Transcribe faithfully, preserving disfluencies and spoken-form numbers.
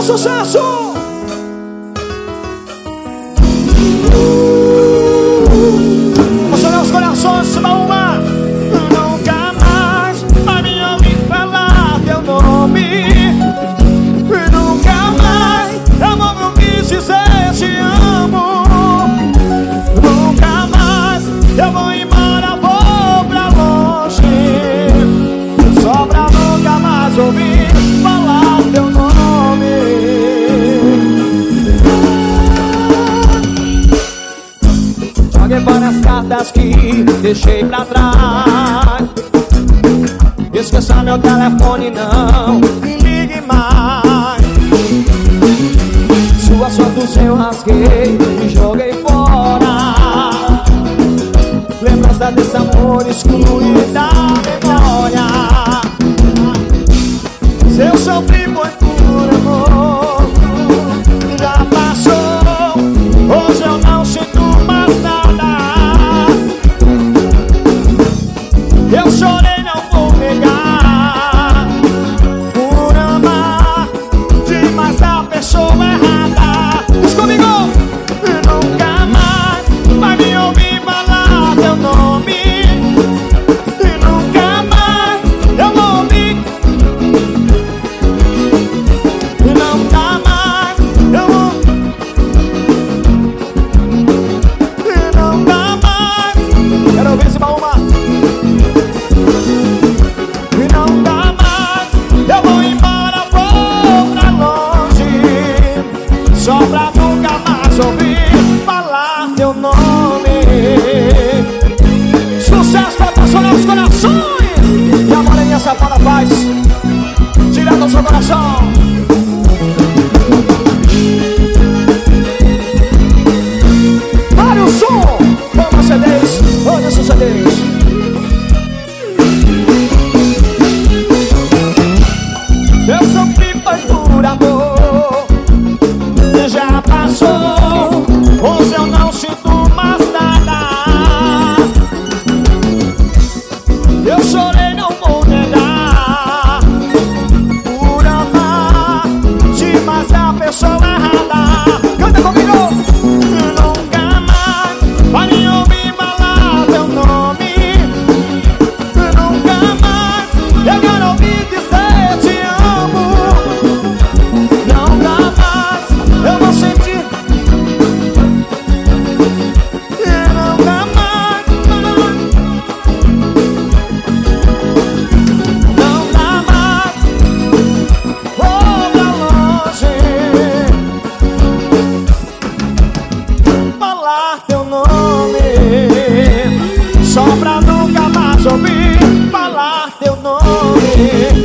maior sucesso. Emocionar os corações, se dá uma. Nunca mais vai me ouvir falar teu nome. Nunca mais eu vou ouvir dizer te amo. Nunca mais eu vou embora, vou pra longe, só pra nunca mais ouvir falar teu nome. Joguei várias cartas que deixei pra trás. Esqueça meu telefone, não me ligue mais. Suas fotos eu rasguei e joguei fora. Lembrança desse amor exclui da memória. Seu sofri foi por amor, já passou. Hoje eu não sinto mais nada. Eu chorei, não vou negar, por amar demais a pessoa errada. Diz comigo. Nunca mais vai me ouvir falar teu nome. E nunca mais eu vou ouvir. E nunca mais eu vou. E nunca mais. Quero ouvir esse baúma. E nunca mais eu vou embora, vou pra longe, só pra nunca mais ouvir falar teu nome. Sucesso pra apaixonar os corações. E a moreninha safada faz direto ao seu coração. Vários som, vamos C Ds, olha esses C Ds. Eu sofri foi por amor, já passou. Hoje eu não sinto mais nada. Eu chorei, não vou negar, por amar demais a pessoa errada. Canta comigo. Nunca mais vai me ouvir falar teu nome. Nunca mais eu quero ouvir dizer te amo. Nunca mais eu vou sentir. E nunca mais, nunca mais vou pra longe, falar teu nome, só pra nunca mais ouvir falar teu nome.